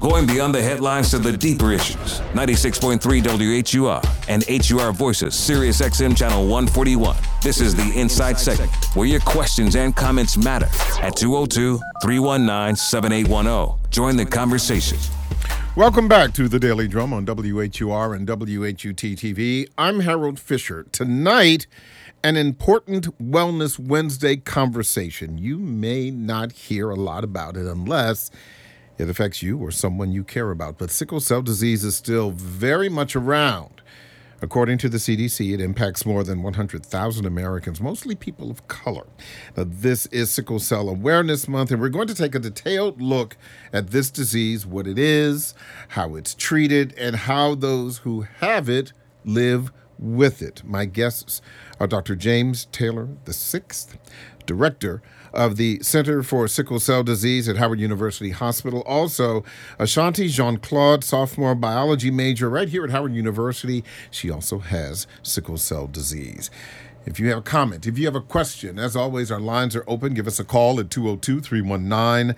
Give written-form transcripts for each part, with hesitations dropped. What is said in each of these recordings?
Going beyond the headlines to the deeper issues. 96.3 WHUR and HUR Voices, Sirius XM Channel 141. This is the Inside Segment, where your questions and comments matter. At 202-319-7810. Join the conversation. Welcome back to the Daily Drum on WHUR and WHUT-TV. I'm Harold Fisher. Tonight, an important Wellness Wednesday conversation. You may not hear a lot about it unless it affects you or someone you care about. But sickle cell disease is still very much around. According to the CDC, it impacts more than 100,000 Americans, mostly people of color. Now, this is Sickle Cell Awareness Month, and we're going to take a detailed look at this disease, what it is, how it's treated, and how those who have it live with it. My guests are Dr. James Taylor VI, Director of the Center for Sickle Cell Disease at Howard University Hospital. Also, Ashanti Jean-Claude, sophomore biology major right here at Howard University. She also has sickle cell disease. If you have a comment, if you have a question, as always, our lines are open. Give us a call at 202-319-7810,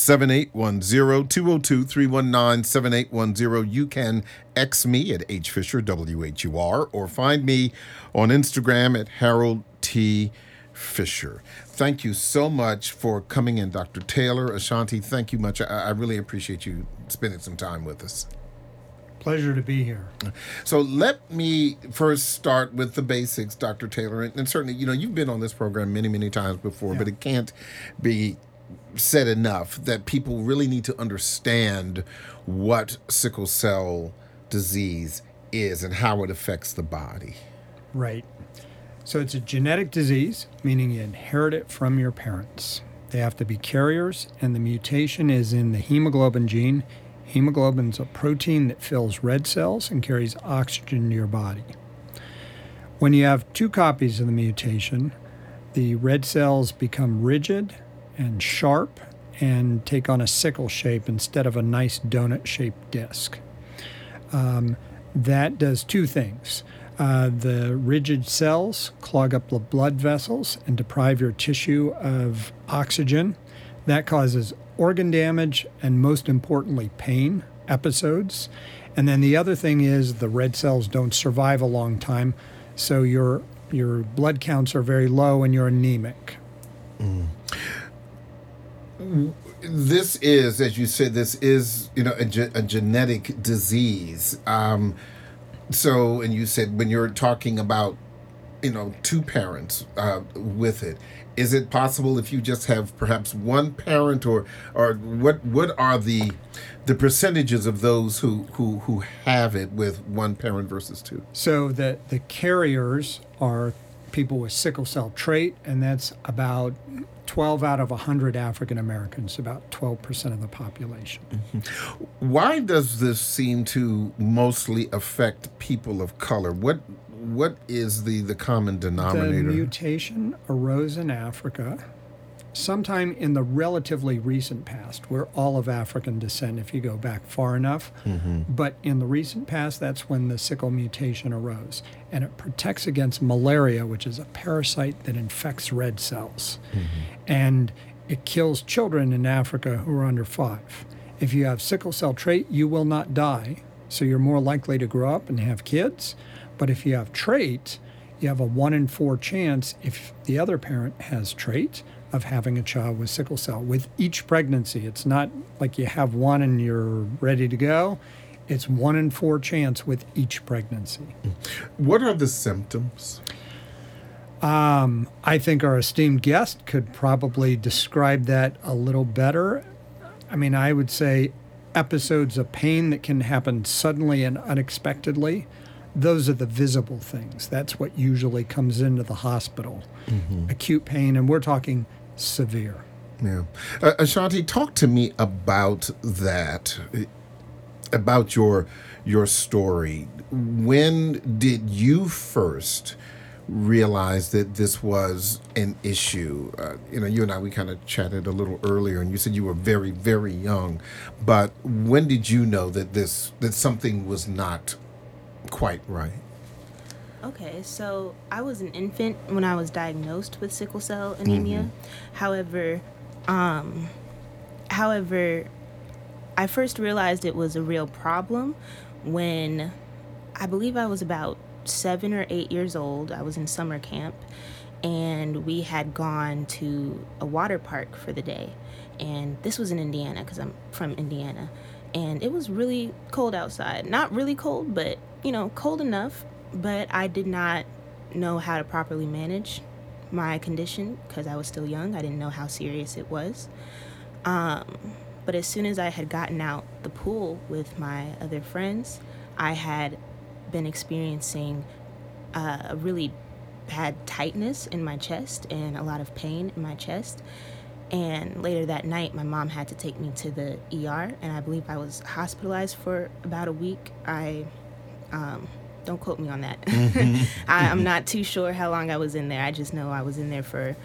202-319-7810. You can X me at HFisherWHUR or find me on Instagram at Harold T. Fisher. Thank you so much for coming in, Dr. Taylor. Ashanti, thank you much. I really appreciate you spending some time with us. Pleasure to be here. So let me first start with the basics, Dr. Taylor. And certainly, you've been on this program many, many times before, but it can't be said enough that people really need to understand what sickle cell disease is and how it affects the body. Right. So it's a genetic disease, meaning you inherit it from your parents. They have to be carriers, and the mutation is in the hemoglobin gene. Hemoglobin is a protein that fills red cells and carries oxygen to your body. When you have two copies of the mutation, the red cells become rigid and sharp and take on a sickle shape instead of a nice donut-shaped disc. That does two things. The rigid cells clog up the blood vessels and deprive your tissue of oxygen. That causes organ damage and, most importantly, pain episodes. And then the other thing is the red cells don't survive a long time, so your blood counts are very low and you're anemic. This is, as you said, a genetic disease. So, and you said when you're talking about, two parents with it, is it possible if you just have perhaps one parent, or what are the percentages of those who have it with one parent versus two? So the carriers are people with sickle cell trait, and that's about 12 out of 100 African Americans, about 12% of the population. Mm-hmm. Why does this seem to mostly affect people of color? What is the common denominator? The mutation arose in Africa sometime in the relatively recent past. We're all of African descent if you go back far enough. Mm-hmm. But in the recent past, that's when the sickle mutation arose. And it protects against malaria, which is a parasite that infects red cells. Mm-hmm. And it kills children in Africa who are under 5. If you have sickle cell trait, you will not die. So you're more likely to grow up and have kids. But if you have trait, you have a 1 in 4 chance, if the other parent has trait, of having a child with sickle cell with each pregnancy. It's not like you have one and you're ready to go. It's 1 in 4 chance with each pregnancy. What are the symptoms? I think our esteemed guest could probably describe that a little better. I mean, I would say episodes of pain that can happen suddenly and unexpectedly. Those are the visible things. That's what usually comes into the hospital. Mm-hmm. Acute pain, and we're talking severe. Yeah. Ashanti, talk to me about that, about your story. When did you first realize that this was an issue? You and I, we kind of chatted a little earlier, and you said you were very, very young. But when did you know that something was not quite right? Okay, so I was an infant when I was diagnosed with sickle cell anemia. Mm-hmm. However, I first realized it was a real problem when I believe I was about 7 or 8 years old. I was in summer camp, and we had gone to a water park for the day. And this was in Indiana, because I'm from Indiana. And it was really cold outside. Not really cold, but, cold enough. But I did not know how to properly manage my condition because I was still young. I didn't know how serious it was. But as soon as I had gotten out the pool with my other friends, I had been experiencing a really bad tightness in my chest and a lot of pain in my chest. And later that night, my mom had to take me to the ER, and I believe I was hospitalized for about a week. Don't quote me on that. I'm not too sure how long I was in there. I just know I was in there for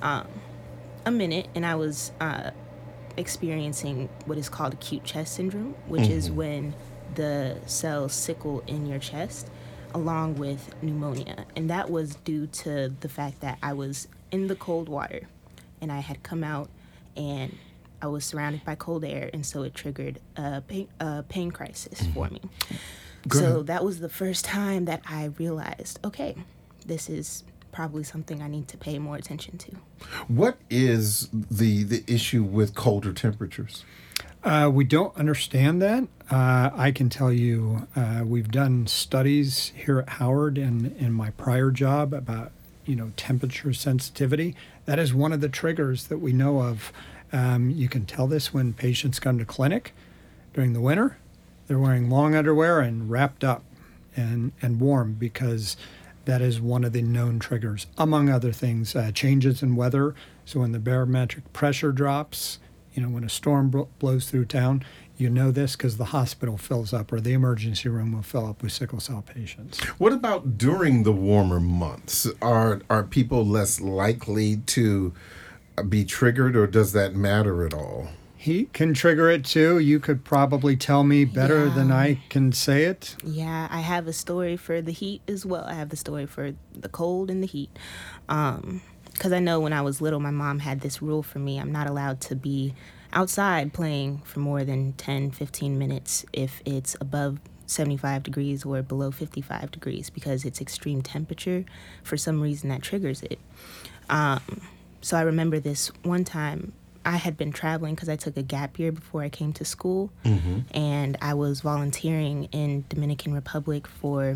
a minute, and I was experiencing what is called acute chest syndrome, which is when the cells sickle in your chest along with pneumonia. And that was due to the fact that I was in the cold water, and I had come out and I was surrounded by cold air, and so it triggered a pain crisis for me. So that was the first time that I realized, okay, this is probably something I need to pay more attention to. What is the issue with colder temperatures? We don't understand that. I can tell you we've done studies here at Howard and in my prior job about, temperature sensitivity. That is one of the triggers that we know of. You can tell this when patients come to clinic during the winter. They're wearing long underwear and wrapped up and warm because that is one of the known triggers, among other things. Changes in weather. So when the barometric pressure drops, when a storm blows through town, you know this because the hospital fills up or the emergency room will fill up with sickle cell patients. What about during the warmer months? Are people less likely to be triggered, or does that matter at all? Heat can trigger it too. You could probably tell me better than I can say it. Yeah, I have a story for the heat as well. I have the story for the cold and the heat. Because I know when I was little, my mom had this rule for me. I'm not allowed to be outside playing for more than 10, 15 minutes if it's above 75 degrees or below 55 degrees because it's extreme temperature. For some reason, that triggers it. So I remember this one time. I had been traveling because I took a gap year before I came to school, and I was volunteering in Dominican Republic for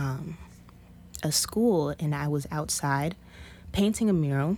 a school, and I was outside painting a mural,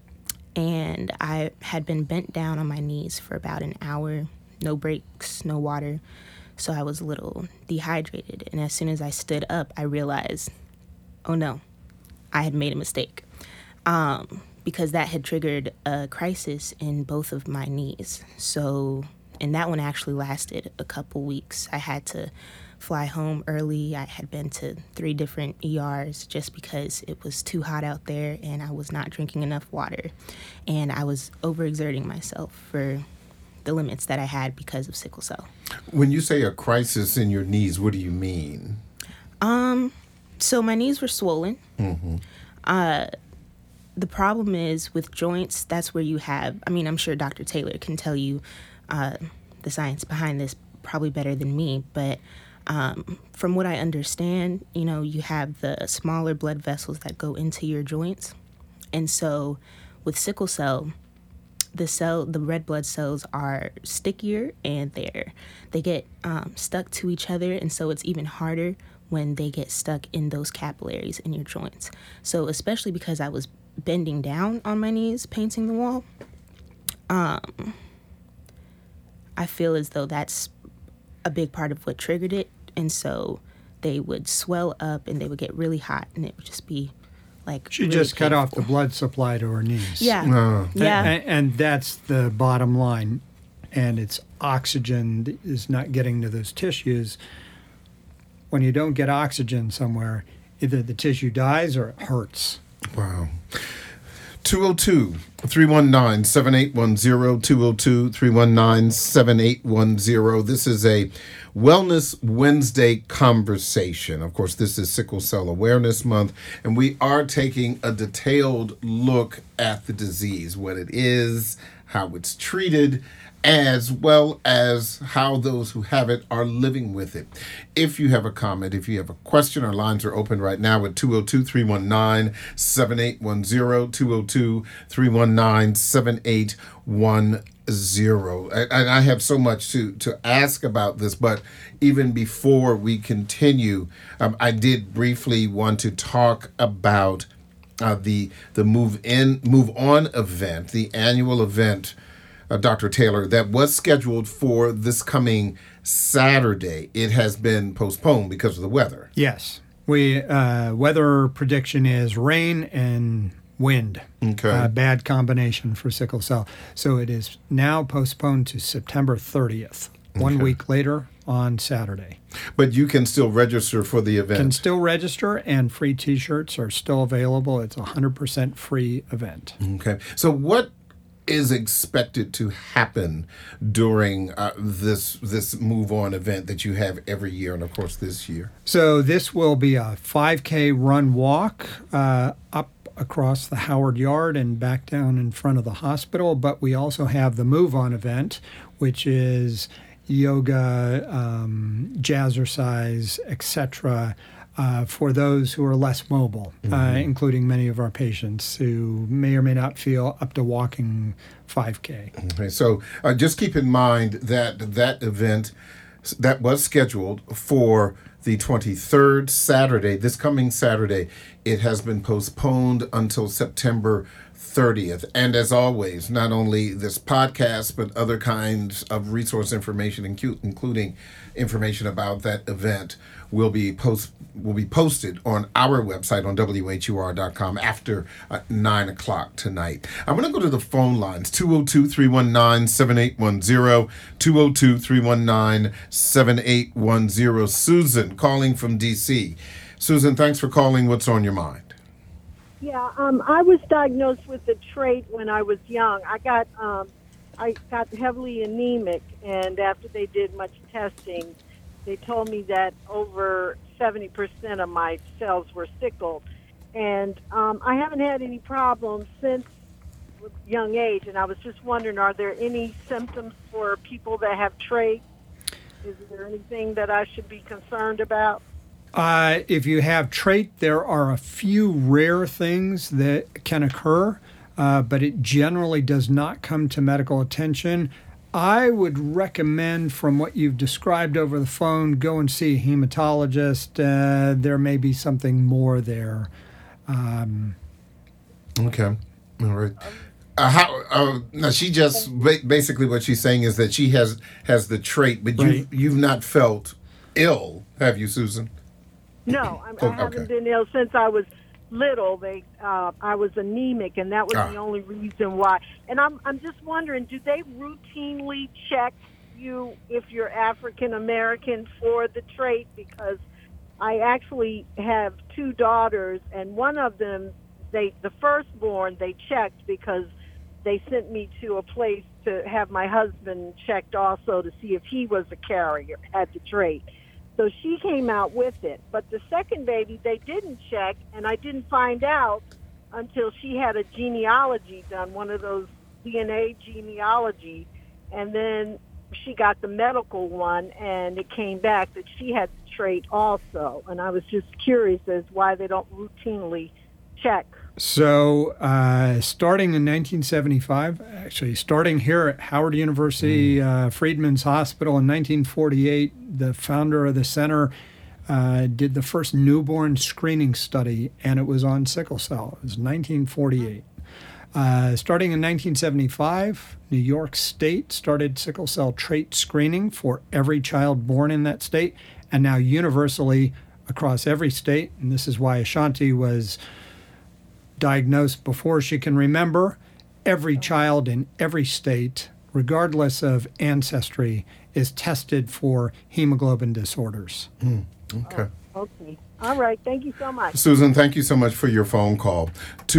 and I had been bent down on my knees for about an hour, no breaks, no water, so I was a little dehydrated, and as soon as I stood up, I realized, oh no, I had made a mistake. Because that had triggered a crisis in both of my knees. So, and that one actually lasted a couple weeks. I had to fly home early. I had been to 3 different ERs just because it was too hot out there and I was not drinking enough water. And I was overexerting myself for the limits that I had because of sickle cell. When you say a crisis in your knees, what do you mean? So my knees were swollen. The problem is with joints, that's where you have, I'm sure Dr. Taylor can tell you the science behind this probably better than me, but from what I understand, you have the smaller blood vessels that go into your joints. And so with sickle cell, the red blood cells are stickier and they get stuck to each other, and so it's even harder when they get stuck in those capillaries in your joints. So especially because I was bending down on my knees painting the wall, I feel as though that's a big part of what triggered it. And so they would swell up and they would get really hot, and it would just be like she really just cut painful. off the blood supply to her knees. Yeah. Yeah. And that's the bottom line. And it's oxygen is not getting to those tissues. When you don't get oxygen somewhere, either the tissue dies or it hurts. Wow. 202 319-7810, 202-319-7810. This is a Wellness Wednesday conversation. Of course, this is Sickle Cell Awareness Month, and we are taking a detailed look at the disease, what it is, how it's treated, as well as how those who have it are living with it. If you have a comment, if you have a question, our lines are open right now at 202-319-7810, 202-319-7810. And I have so much to ask about this, but even before we continue, I did briefly want to talk about the Move On event, the annual event, Dr. Taylor, that was scheduled for this coming Saturday. It has been postponed because of the weather. Yes. Weather prediction is rain and wind. Okay. Bad combination for sickle cell. So it is now postponed to September 30th, 1 week later on Saturday. But you can still register for the event. Can still register, and free T-shirts are still available. It's a 100% free event. Okay. So what is expected to happen during this Move On event that you have every year, and of course this year? So this will be a 5K run walk up across the Howard Yard and back down in front of the hospital. But we also have the Move On event, which is yoga, jazzercise, etc., for those who are less mobile, including many of our patients who may or may not feel up to walking 5K. Okay, so just keep in mind that event that was scheduled for the 23rd Saturday, this coming Saturday, it has been postponed until September 30th. And as always, not only this podcast, but other kinds of resource information, including information about that event, will be posted on our website on WHUR.com after 9 o'clock tonight. I'm going to go to the phone lines, 202-319-7810, 202-319-7810. Susan calling from D.C. Susan, thanks for calling. What's on your mind? Yeah, I was diagnosed with the trait when I was young. I got heavily anemic, and after they did much testing, they told me that over 70% of my cells were sickled. And I haven't had any problems since young age, and I was just wondering, are there any symptoms for people that have trait? Is there anything that I should be concerned about? If you have trait, there are a few rare things that can occur, but it generally does not come to medical attention. I would recommend, from what you've described over the phone, go and see a hematologist. There may be something more there. Okay. All right. Now she just basically what she's saying is that she has the trait, but Right. you've not felt ill, have you, Susan? No, I haven't been ill since I was little. I was anemic, and that was the only reason why. And I'm just wondering, do they routinely check you if you're African American for the trait? Because I actually have two daughters, and one of them, the firstborn, they checked because they sent me to a place to have my husband checked also to see if he was a carrier, had the trait. So she came out with it. But the second baby, they didn't check, and I didn't find out until she had a genealogy done, one of those DNA genealogy, and then she got the medical one, and it came back that she had the trait also. And I was just curious as why they don't routinely check. So starting in 1975, actually starting here at Howard University, Freedman's Hospital in 1948, the founder of the center did the first newborn screening study, and it was on sickle cell. It was 1948. Starting in 1975, New York State started sickle cell trait screening for every child born in that state, and now universally across every state, and this is why Ashanti was diagnosed before she can remember, every child in every state, regardless of ancestry, is tested for hemoglobin disorders. Okay. Okay. All right. Thank you so much. Susan, thank you so much for your phone call.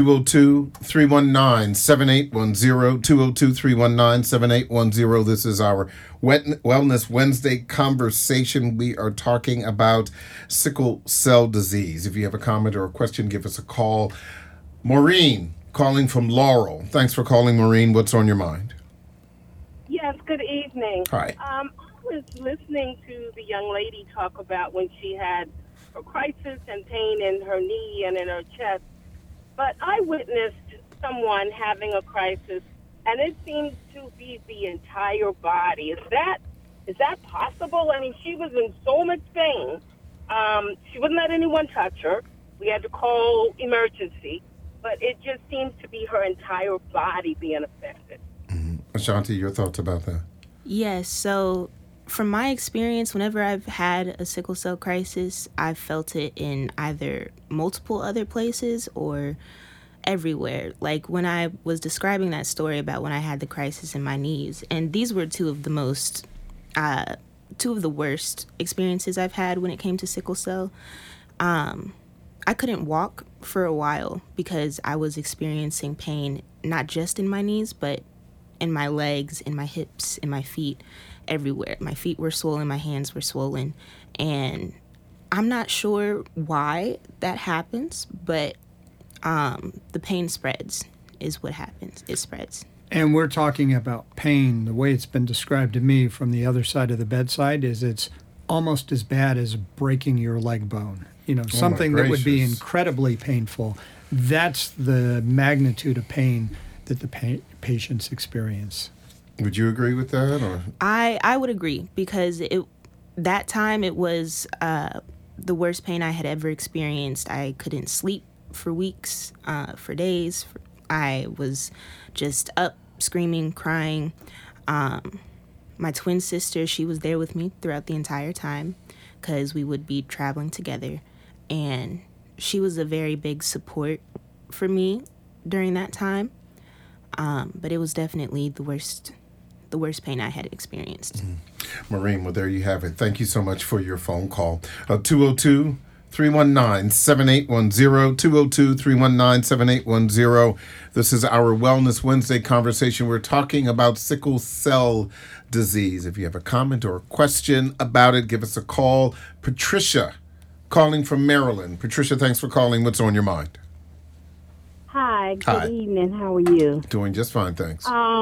202-319-7810, 202-319-7810. This is our Wellness Wednesday conversation. We are talking about sickle cell disease. If you have a comment or a question, give us a call. Maureen, calling from Laurel. Thanks for calling, Maureen. What's on your mind? Yes, good evening. Hi. I was listening to the young lady talk about when she had a crisis and pain in her knee and in her chest. But I witnessed someone having a crisis, and it seemed to be the entire body. Is that possible? I mean, she was in so much pain. She wouldn't let anyone touch her. We had to call emergency. But it just seems to be her entire body being affected. Ashanti, your thoughts about that? Yes, so from my experience, whenever I've had a sickle cell crisis, I've felt it in either multiple other places or everywhere. Like when I was describing that story about when I had the crisis in my knees, and these were two of the worst experiences I've had when it came to sickle cell. I couldn't walk for a while because I was experiencing pain, not just in my knees, but in my legs, in my hips, in my feet, everywhere. My feet were swollen, my hands were swollen, and I'm not sure why that happens, but the pain spreads is what happens. It spreads. And we're talking about pain. The way it's been described to me from the other side of the bedside is it's almost as bad as breaking your leg bone. You know, something that would be incredibly painful. That's the magnitude of pain that the patients experience. Would you agree with that? Or? I would agree because that time it was the worst pain I had ever experienced. I couldn't sleep for weeks, for days. I was just up, screaming, crying. My twin sister, she was there with me throughout the entire time because we would be traveling together. And she was a very big support for me during that time. But it was definitely the worst pain I had experienced. Maureen, well, there you have it. Thank you so much for your phone call. 202-319-7810, 202-319-7810. This is our Wellness Wednesday conversation. We're talking about sickle cell disease. If you have a comment or a question about it, give us a call. Patricia, calling from Maryland. Patricia, thanks for calling. What's on your mind? Hi, good evening. How are you? Doing just fine, thanks.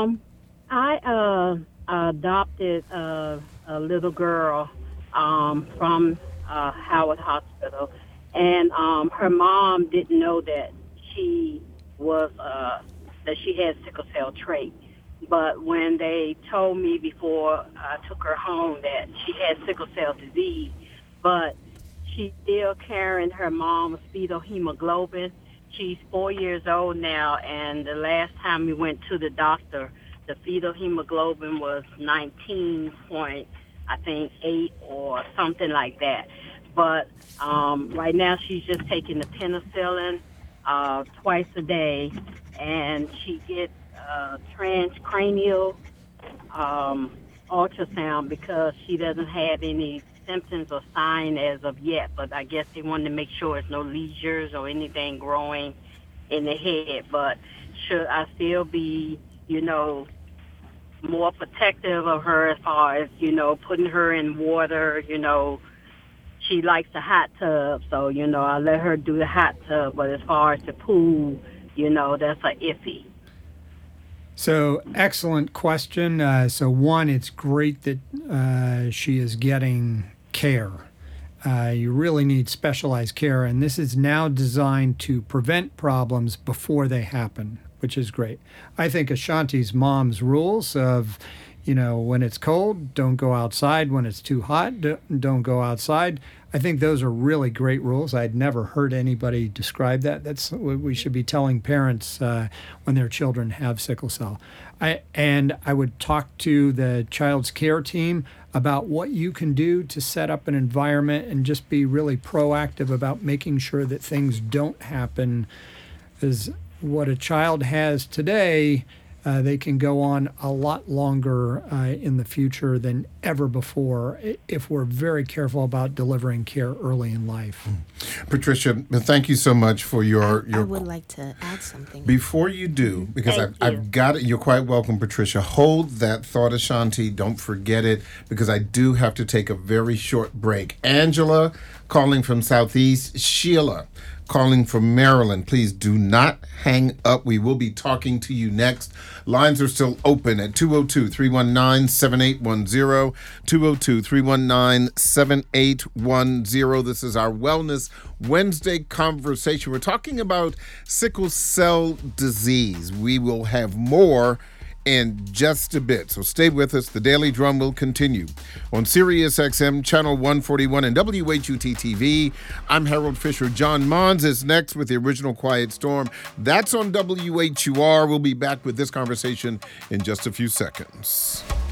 I adopted a little girl from Howard Hospital, and her mom didn't know that she was that she had sickle cell trait. But when they told me before I took her home that she had sickle cell disease, but she's still carrying her mom's fetal hemoglobin. She's 4 years old now, and the last time we went to the doctor, the fetal hemoglobin was 19.8 or something like that. But right now she's just taking the penicillin twice a day, and she gets transcranial ultrasound because she doesn't have any symptoms or sign as of yet, but I guess they wanted to make sure there's no lesions or anything growing in the head. But should I still be, more protective of her as far as, putting her in water? She likes the hot tub, so, I let her do the hot tub, but as far as the pool, that's a iffy. So, excellent question. So, one, it's great that she is getting care. You really need specialized care, and this is now designed to prevent problems before they happen, which is great. I think Ashanti's mom's rules of, when it's cold, don't go outside. When it's too hot, don't go outside. I think those are really great rules. I'd never heard anybody describe that. That's what we should be telling parents when their children have sickle cell. I would talk to the child's care team about what you can do to set up an environment and just be really proactive about making sure that things don't happen. Because what a child has today They can go on a lot longer in the future than ever before if we're very careful about delivering care early in life. Patricia, thank you so much for your... I would like to add something. Before you do, because I've got it, you're quite welcome, Patricia. Hold that thought, Ashanti. Don't forget it, because I do have to take a very short break. Angela, calling from Southeast. Sheila, calling from Maryland. Please do not hang up. We will be talking to you next. Lines are still open at 202-319-7810, 202-319-7810. This is our Wellness Wednesday conversation. We're talking about sickle cell disease. We will have more in just a bit, so stay with us. The Daily Drum will continue on Sirius XM Channel 141 and WHUT-TV. I'm Harold Fisher. John Mons is next with the original Quiet Storm. That's on WHUR. We'll be back with this conversation in just a few seconds.